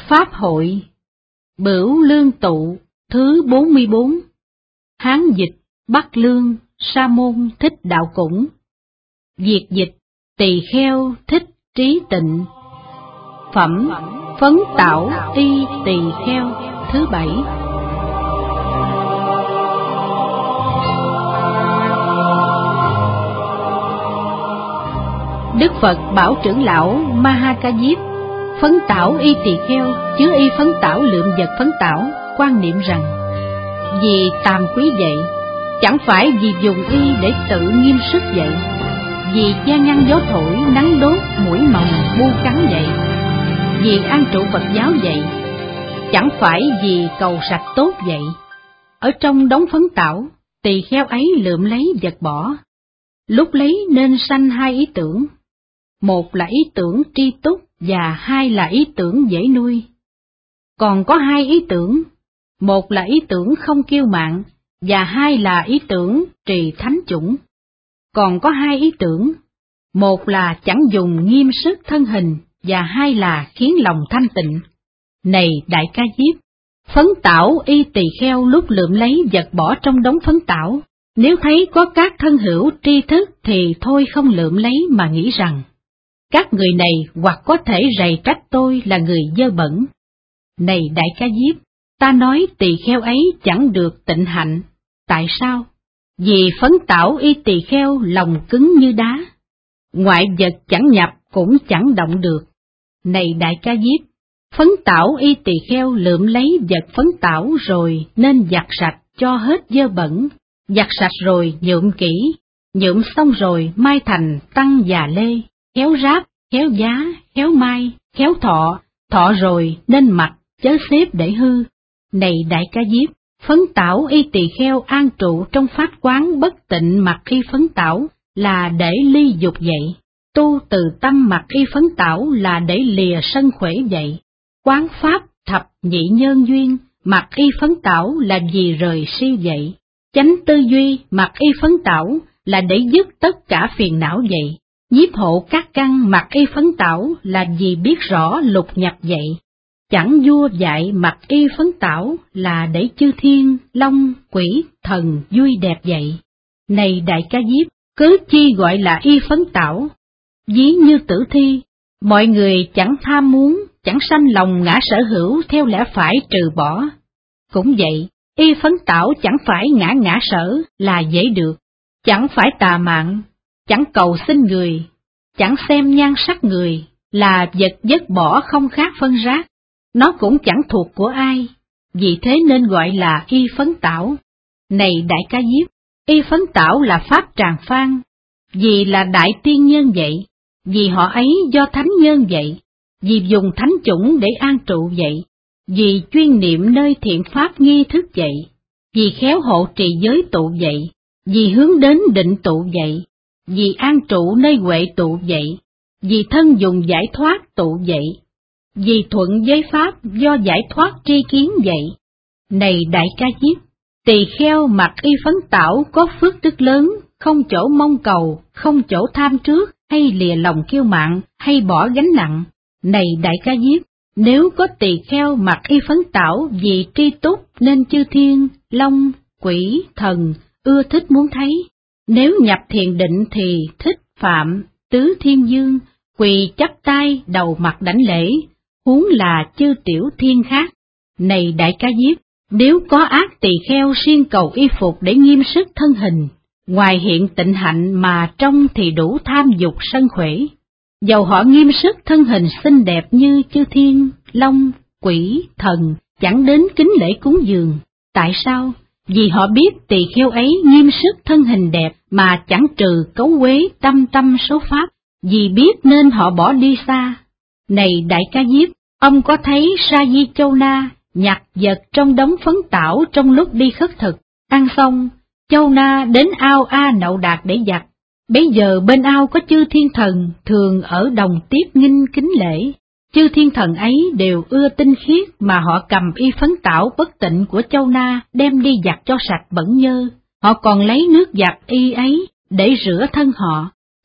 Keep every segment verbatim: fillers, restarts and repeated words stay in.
Pháp hội Bửu Lương Tụ thứ bốn mươi bốn. Hán dịch Bắc Lương Sa môn Thích Đạo Củng. Việt dịch Tỳ Kheo Thích Trí Tịnh. Phẩm Phấn Tảo Y Tỳ Kheo thứ bảy. Đức Phật bảo trưởng lão Ma Ha Ca Diếp: phấn tảo y tỳ kheo, chứ y phấn tảo lượm vật phấn tảo, quan niệm rằng vì tàm quý vậy, chẳng phải vì dùng y để tự nghiêm sức vậy, vì che ngăn gió thổi, nắng đốt, mũi mồng, bu cắn vậy, vì an trụ Phật giáo vậy, chẳng phải vì cầu sạch tốt vậy. Ở trong đống phấn tảo, tỳ kheo ấy lượm lấy vật bỏ. Lúc lấy nên sanh hai ý tưởng: một là ý tưởng tri túc và hai là ý tưởng dễ nuôi. Còn có hai ý tưởng: một là ý tưởng không kiêu mạn và hai là ý tưởng trì thánh chủng. Còn có hai ý tưởng: một là chẳng dùng nghiêm sức thân hình và hai là khiến lòng thanh tịnh. Này Đại Ca Diếp, phấn tảo y tỳ kheo lúc lượm lấy vật bỏ trong đống phấn tảo, nếu thấy có các thân hữu tri thức thì thôi không lượm lấy mà nghĩ rằng các người này hoặc có thể rầy trách tôi là người dơ bẩn. Này Đại Ca Diếp, ta nói tỳ kheo ấy chẳng được tịnh hạnh. Tại sao? Vì phấn tảo y tỳ kheo lòng cứng như đá, ngoại vật chẳng nhập cũng chẳng động được. Này Đại Ca Diếp, phấn tảo y tỳ kheo lượm lấy vật phấn tảo rồi nên giặt sạch cho hết dơ bẩn, giặt sạch rồi nhuộm kỹ, nhuộm xong rồi mai thành tăng già lê, khéo ráp, khéo giá, khéo mai, khéo thọ, thọ rồi nên mặc, chớ xếp để hư. Này Đại Ca Diếp, phấn tảo y tỳ kheo an trụ trong pháp quán bất tịnh mặc y phấn tảo là để ly dục vậy, tu từ tâm mặc y phấn tảo là để lìa sân khỏe vậy, quán pháp thập nhị nhân duyên mặc y phấn tảo là vì rời si vậy, chánh tư duy mặc y phấn tảo là để dứt tất cả phiền não vậy, nhiếp hộ các căn mặc y phấn tảo là vì biết rõ lục nhập vậy, chẳng vua dạy mặc y phấn tảo là để chư thiên, long, quỷ, thần vui đẹp vậy. Này Đại Ca Diếp, cớ chi gọi là y phấn tảo? Ví như tử thi, mọi người chẳng tham muốn, chẳng sanh lòng ngã sở hữu theo lẽ phải trừ bỏ. Cũng vậy, y phấn tảo chẳng phải ngã ngã sở là dễ được, chẳng phải tà mạn, chẳng cầu xin người, chẳng xem nhan sắc người, là vật vứt bỏ không khác phân rác, nó cũng chẳng thuộc của ai, vì thế nên gọi là y phấn tảo. Này Đại Ca Diếp, y phấn tảo là pháp tràng phan, vì là đại tiên nhân vậy, vì họ ấy do thánh nhân vậy, vì dùng thánh chủng để an trụ vậy, vì chuyên niệm nơi thiện pháp nghi thức vậy, vì khéo hộ trì giới tụ vậy, vì hướng đến định tụ vậy, vì an trụ nơi huệ tụ vậy, vì thân dùng giải thoát tụ vậy, vì thuận với pháp do giải thoát tri kiến vậy. Này Đại Ca Diếp, tỳ kheo mặc y phấn tảo có phước đức lớn, không chỗ mong cầu, không chỗ tham trước, hay lìa lòng kiêu mạn, hay bỏ gánh nặng. Này Đại Ca Diếp, nếu có tỳ kheo mặc y phấn tảo vì tri túc nên chư thiên, long, quỷ, thần ưa thích muốn thấy. Nếu nhập thiền định thì thích phạm, tứ thiên dương, quỳ chắp tay đầu mặt đảnh lễ, huống là chư tiểu thiên khác. Này Đại Ca Diếp, nếu có ác tỳ kheo siêng cầu y phục để nghiêm sức thân hình, ngoài hiện tịnh hạnh mà trong thì đủ tham dục sân khỏe, dầu họ nghiêm sức thân hình xinh đẹp như chư thiên, long, quỷ, thần, chẳng đến kính lễ cúng dường. Tại sao? Vì họ biết tỳ kheo ấy nghiêm sức thân hình đẹp mà chẳng trừ cấu uế tâm tâm số pháp, vì biết nên họ bỏ đi xa. Này Đại Ca Diếp, ông có thấy Sa Di Châu Na nhặt vật trong đống phấn tảo trong lúc đi khất thực, ăn xong, Châu Na đến ao A Nậu Đạt để giặt. Bấy giờ bên ao có chư thiên thần thường ở đồng tiếp nghinh kính lễ. Chư thiên thần ấy đều ưa tinh khiết mà họ cầm y phấn tảo bất tịnh của Châu Na đem đi giặt cho sạch bẩn nhơ. Họ còn lấy nước giặt y ấy để rửa thân họ.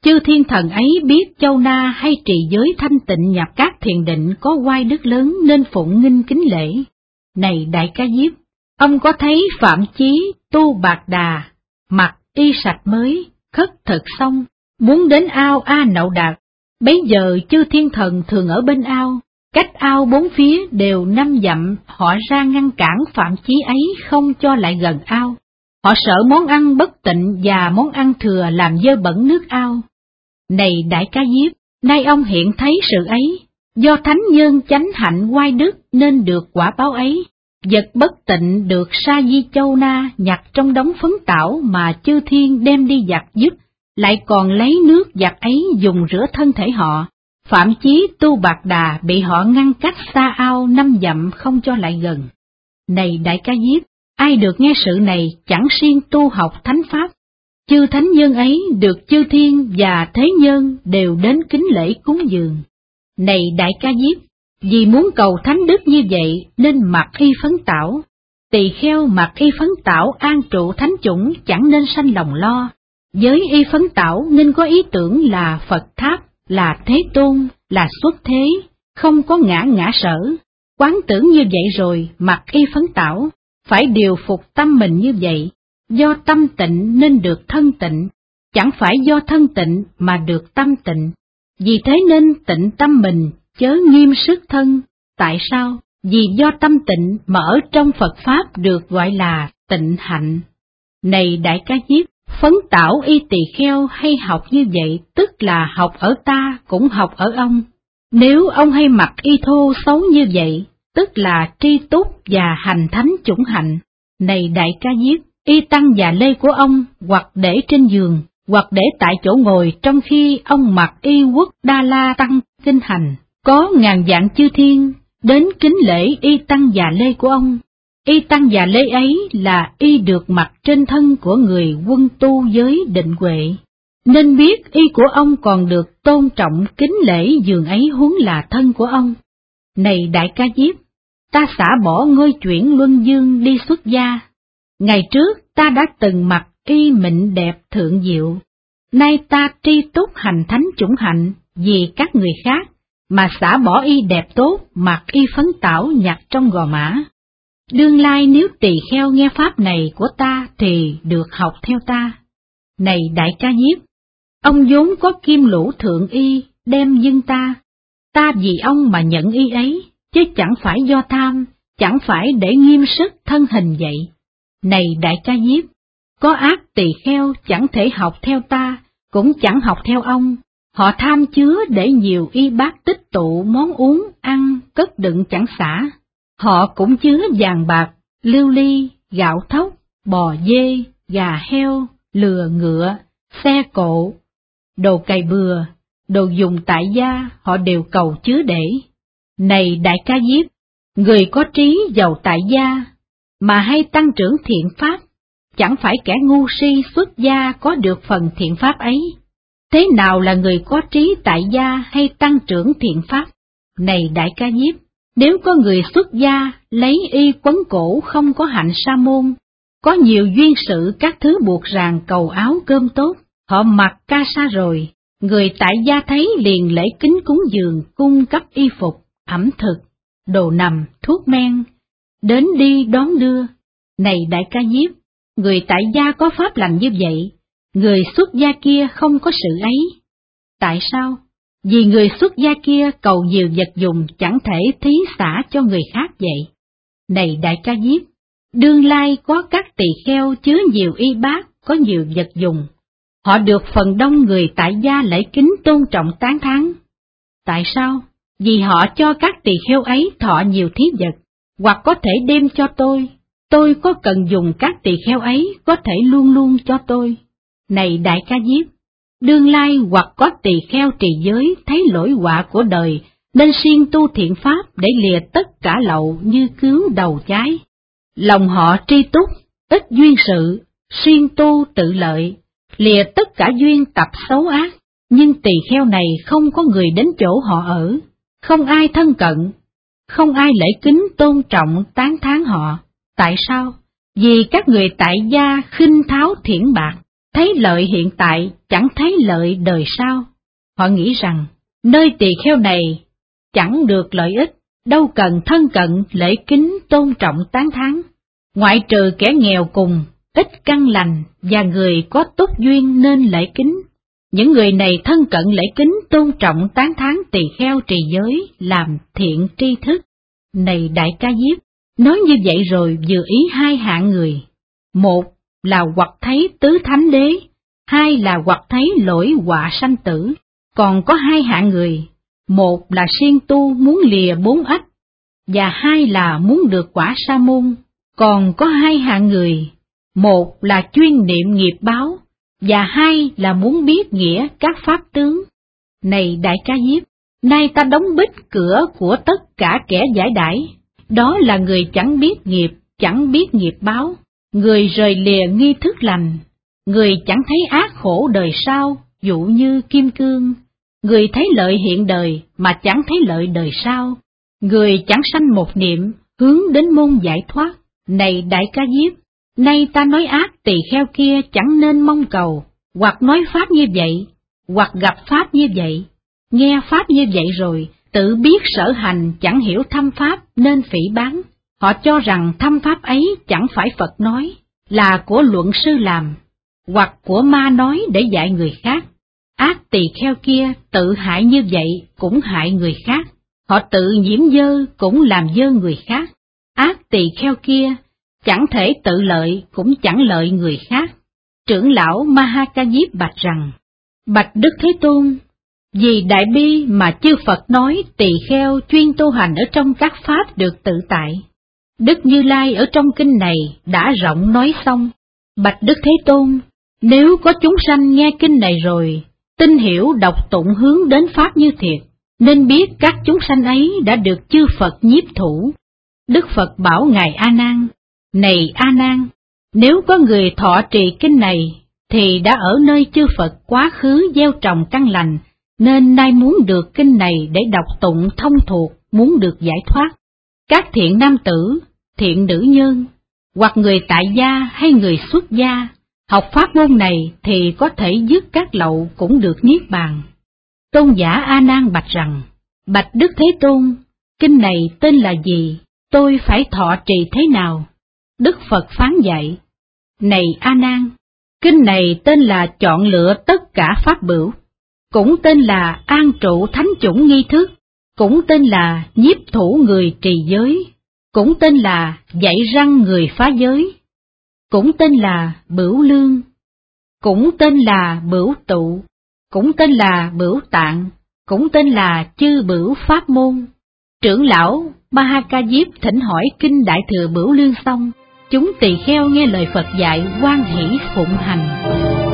Chư thiên thần ấy biết Châu Na hay trì giới thanh tịnh nhập các thiền định có oai đức lớn nên phụng nghinh kính lễ. Này Đại Ca Diếp, ông có thấy Phạm Chí Tu Bạc Đà, mặc y sạch mới, khất thực xong, muốn đến ao A Nậu Đạt, bấy giờ chư thiên thần thường ở bên ao, cách ao bốn phía đều năm dặm, họ ra ngăn cản Phạm Chí ấy không cho lại gần ao. Họ sợ món ăn bất tịnh và món ăn thừa làm dơ bẩn nước ao. Này Đại Ca Diếp, nay ông hiện thấy sự ấy, do thánh nhân chánh hạnh oai đức nên được quả báo ấy. Vật bất tịnh được Sa Di Châu Na nhặt trong đống phấn tảo mà chư thiên đem đi giặt giúp, lại còn lấy nước giặt ấy dùng rửa thân thể họ. Phạm Chí Tu Bạc Đà bị họ ngăn cách xa ao năm dặm không cho lại gần. Này Đại Ca Diếp, ai được nghe sự này chẳng siêng tu học thánh pháp. Chư thánh nhân ấy được chư thiên và thế nhân đều đến kính lễ cúng dường. Này Đại Ca Diếp, vì muốn cầu thánh đức như vậy nên mặc y phấn tảo. Tỳ kheo mặc y phấn tảo an trụ thánh chủng chẳng nên sanh lòng lo. Với y phấn tảo nên có ý tưởng là Phật Tháp, là Thế Tôn, là xuất thế, không có ngã ngã sở. Quán tưởng như vậy rồi mặc y phấn tảo, phải điều phục tâm mình như vậy. Do tâm tịnh nên được thân tịnh, chẳng phải do thân tịnh mà được tâm tịnh. Vì thế nên tịnh tâm mình, chớ nghiêm sức thân. Tại sao? Vì do tâm tịnh mà ở trong Phật Pháp được gọi là tịnh hạnh. Này Đại Ca Diếp, phấn tảo y tỳ kheo hay học như vậy, tức là học ở ta cũng học ở ông. Nếu ông hay mặc y thô xấu như vậy, tức là tri túc và hành thánh chủng hạnh. Này Đại Ca Diếp, y tăng già lê của ông hoặc để trên giường, hoặc để tại chỗ ngồi trong khi ông mặc y quốc đa la tăng kinh hành, có ngàn vạn chư thiên đến kính lễ y tăng già lê của ông. Y tăng già lê ấy là y được mặc trên thân của người quân tu giới định huệ, nên biết y của ông còn được tôn trọng kính lễ giường ấy huống là thân của ông. Này Đại Ca Diếp, ta xả bỏ ngôi chuyển luân dương đi xuất gia. Ngày trước ta đã từng mặc y mịn đẹp thượng diệu, nay ta tri túc hành thánh chủng hạnh vì các người khác, mà xả bỏ y đẹp tốt mặc y phấn tảo nhặt trong gò mã. Đương lai nếu tỳ kheo nghe pháp này của ta thì được học theo ta. Này Đại Ca Diếp, ông vốn có kim lũ thượng y đem dâng ta, ta vì ông mà nhận y ấy, chứ chẳng phải do tham, chẳng phải để nghiêm sức thân hình vậy. Này Đại Ca Diếp, có ác tỳ kheo chẳng thể học theo ta, cũng chẳng học theo ông. Họ tham chứa để nhiều y bát tích tụ món uống, ăn, cất đựng chẳng xả. Họ cũng chứa vàng bạc, lưu ly, gạo thóc, bò dê, gà heo, lừa ngựa, xe cộ, đồ cày bừa, đồ dùng tại gia họ đều cầu chứa để. Này Đại Ca Diếp, người có trí giàu tại gia, mà hay tăng trưởng thiện pháp, chẳng phải kẻ ngu si xuất gia có được phần thiện pháp ấy. Thế nào là người có trí tại gia hay tăng trưởng thiện pháp? Này Đại Ca Diếp, nếu có người xuất gia lấy y quấn cổ không có hạnh sa môn, có nhiều duyên sự các thứ buộc ràng cầu áo cơm tốt, họ mặc ca sa rồi, người tại gia thấy liền lễ kính cúng dường cung cấp y phục, ẩm thực, đồ nằm, thuốc men, đến đi đón đưa. Này Đại Ca Diếp, người tại gia có pháp lành như vậy, người xuất gia kia không có sự ấy. Tại sao? Vì người xuất gia kia cầu nhiều vật dùng chẳng thể thí xả cho người khác vậy. Này Đại Ca Diếp, đương lai có các tỳ kheo chứa nhiều y bát, có nhiều vật dùng. Họ được phần đông người tại gia lễ kính tôn trọng tán thán. Tại sao? Vì họ cho các tỳ kheo ấy thọ nhiều thí vật, hoặc có thể đem cho tôi. Tôi có cần dùng các tỳ kheo ấy, có thể luôn luôn cho tôi. Này Đại Ca Diếp, đương lai hoặc có tỳ kheo trì giới thấy lỗi họa của đời, nên siêng tu thiện pháp để lìa tất cả lậu như cứu đầu trái. Lòng họ tri túc, ít duyên sự, siêng tu tự lợi, lìa tất cả duyên tập xấu ác, nhưng tỳ kheo này không có người đến chỗ họ ở, không ai thân cận, không ai lễ kính tôn trọng tán thán họ. Tại sao? Vì các người tại gia khinh tháo thiển bạc, thấy lợi hiện tại chẳng thấy lợi đời sau. Họ nghĩ rằng, nơi tỳ kheo này chẳng được lợi ích, đâu cần thân cận, lễ kính, tôn trọng tán thán, ngoại trừ kẻ nghèo cùng, ít căn lành và người có tốt duyên nên lễ kính. Những người này thân cận lễ kính, tôn trọng tán thán tỳ kheo trì giới, làm thiện tri thức. Này Đại Ca Diếp, nói như vậy rồi vừa ý hai hạng người. Một là hoặc thấy tứ thánh đế, hai là hoặc thấy lỗi họa sanh tử. Còn có hai hạng người, một là siêng tu muốn lìa bốn ách, và hai là muốn được quả sa môn. Còn có hai hạng người, một là chuyên niệm nghiệp báo, và hai là muốn biết nghĩa các pháp tướng. Này Đại Ca Diếp, nay ta đóng bích cửa của tất cả kẻ giải đãi, đó là người chẳng biết nghiệp, chẳng biết nghiệp báo, người rời lìa nghi thức lành, người chẳng thấy ác khổ đời sau, dụ như kim cương, người thấy lợi hiện đời mà chẳng thấy lợi đời sau, người chẳng sanh một niệm hướng đến môn giải thoát. Này Đại Ca Diếp, nay ta nói ác tỳ kheo kia chẳng nên mong cầu, hoặc nói pháp như vậy, hoặc gặp pháp như vậy, nghe pháp như vậy rồi, tự biết sở hành chẳng hiểu thâm pháp nên phỉ báng. Họ cho rằng thâm pháp ấy chẳng phải Phật nói, là của luận sư làm, hoặc của ma nói để dạy người khác. Ác tỳ kheo kia tự hại như vậy cũng hại người khác, họ tự nhiễm dơ cũng làm dơ người khác. Ác tỳ kheo kia chẳng thể tự lợi cũng chẳng lợi người khác. Trưởng lão Ma Ha Ca Diếp bạch rằng, bạch Đức Thế Tôn, vì đại bi mà chư Phật nói tỳ kheo chuyên tu hành ở trong các pháp được tự tại. Đức Như Lai ở trong kinh này đã rộng nói xong. Bạch Đức Thế Tôn, nếu có chúng sanh nghe kinh này rồi, tin hiểu đọc tụng hướng đến pháp như thiệt, nên biết các chúng sanh ấy đã được chư Phật nhiếp thủ. Đức Phật bảo Ngài A Nan, này A Nan, nếu có người thọ trì kinh này, thì đã ở nơi chư Phật quá khứ gieo trồng căn lành, nên nay muốn được kinh này để đọc tụng thông thuộc, muốn được giải thoát. Các thiện nam tử, thiện nữ nhân, hoặc người tại gia hay người xuất gia, học pháp môn này thì có thể dứt các lậu cũng được niết bàn. Tôn giả A Nan bạch rằng, bạch Đức Thế Tôn, kinh này tên là gì, tôi phải thọ trì thế nào? Đức Phật phán dạy, này A Nan, kinh này tên là chọn lựa tất cả pháp bửu, cũng tên là an trụ thánh chủng nghi thức, cũng tên là nhiếp thủ người trì giới, cũng tên là dạy răng người phá giới, cũng tên là bửu lương, cũng tên là bửu tụ, cũng tên là bửu tạng, cũng tên là chư bửu pháp môn. Trưởng lão Ma Ha Ca Diếp thỉnh hỏi kinh Đại Thừa Bửu Lương xong, chúng tỳ kheo nghe lời Phật dạy hoan hỷ phụng hành.